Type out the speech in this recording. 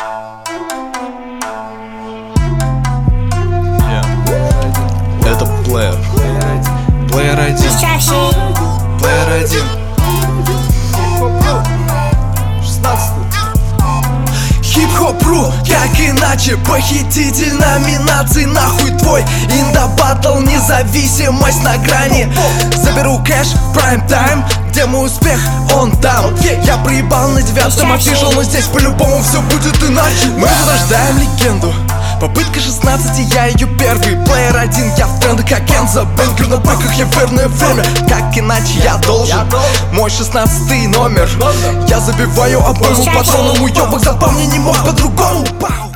Это плеер. Плеер один. Плеер один. 16-й. Хип-хоп.ру, как иначе, похититель номинаций. Нахуй твой инда-баттл, независимость на грани. Заберу кэш, прайм-тайм, где мой успех, он там. Я проебал на 9-м афишу, но здесь по-любому все будет иначе. Мы возрождаем легенду. Попытка 16, я ее первый. Плеер один, я в трендах как Энзо. Бенгер на бэках, я верное время. Как иначе я должен. Мой 16-й номер. Я забиваю обойму патроном. Уебок запомни, не мог по-другому.